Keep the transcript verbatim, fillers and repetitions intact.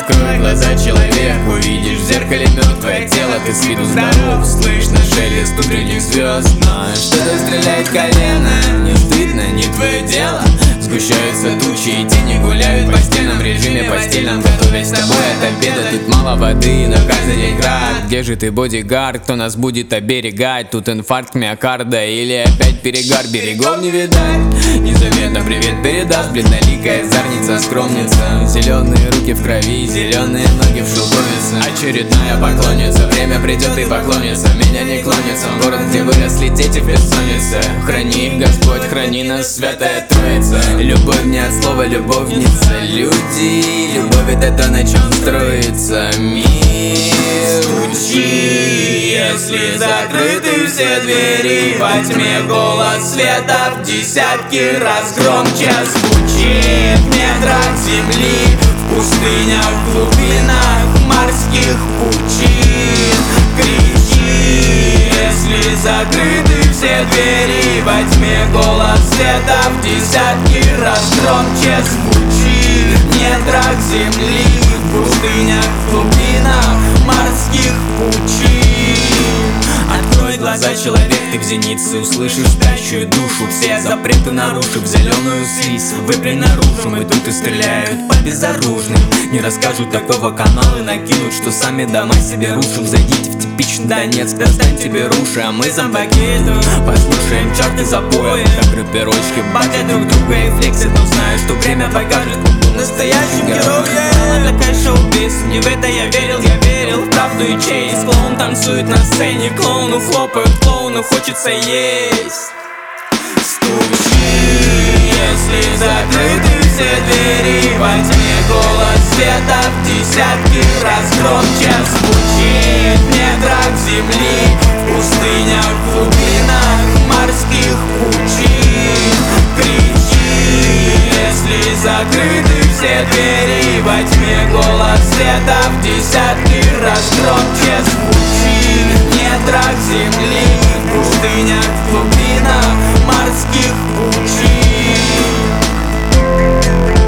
Открой глаза, человек, увидишь в зеркале мертвое тело. Ты с виду здоров, слышно шелест утренних звезд. Знаешь, что-то стреляет колено, не стыдно, не твое дело. Сгущаются тучи и тени гуляют по стенам. В режиме постельном, готовясь с тобой от обеда. Тут мало воды, но каждый день град. Где же ты, бодигард, кто нас будет оберегать? Тут инфаркт миокарда или опять перегар. Берегов не видать, незаметно привет передаст. Бледноликая зарница, скромница. Зеленые руки в крови, зеленые ноги в шелковице. Очередная поклонница, время придет и поклонится. Меня не клонится в город, где выросли дети в бессоннице. Храни, Господь, храни нас, Святая Троица. Любовь не от слова любовница. Люди, любовь это то, на чем строится мир. Стучи, если закрыты все двери. Во тьме голос света в десятки раз громче звучит. В недрах земли, в пустынях, в глубинах морских пучин. Кричи, если закрыты все двери. Во тьме голос света в десятки раз громче звучит. В недрах земли, в пустынях, в глубинах морских пучин. Открой глаза, человек, ты в зенице услышишь спящую душу. Все запреты нарушив, зеленую слизь выпрямь наружу. Мы тут и стреляют по безоружным. Не расскажут такого канала и накинут, что сами дома себе рушим. Зайдите в типичный Донецк, достань тебе руши. А мы зомбаки послушаем чарты запоя. Как рэперочки батят друг друга и флексят. Но знаю, что время покажет настоящих героев. Такая шоу-биз, не в это я верил, я верил в правду и честь. Клоун танцует на сцене, клоуну хлопают, клоуну хочется есть. Стучи, если закрыты все двери. Во тьме голос света в десятки раз громче звучит. В недрах земли, в пустынях, в глубинах морских пучин. Кричи, если закрыты все двери. Во тьме голос света в десятки раз громче звучит. В недрах земли, в пустынях, в глубинах морских пучин.